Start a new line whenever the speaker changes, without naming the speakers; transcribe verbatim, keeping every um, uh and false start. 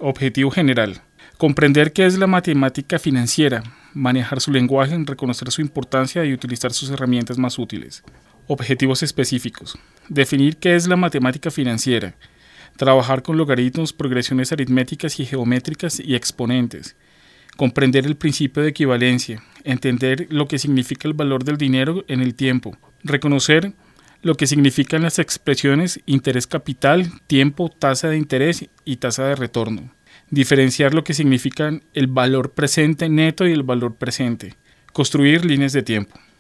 Objetivo general. Comprender qué es la matemática financiera, manejar su lenguaje, reconocer su importancia y utilizar sus herramientas más útiles. Objetivos específicos. Definir qué es la matemática financiera. Trabajar con logaritmos, progresiones aritméticas y geométricas y exponentes. Comprender el principio de equivalencia. Entender lo que significa el valor del dinero en el tiempo. Reconocer lo que significan las expresiones interés capital, tiempo, tasa de interés y tasa de retorno. Diferenciar lo que significan el valor presente neto y el valor presente. Construir líneas de tiempo.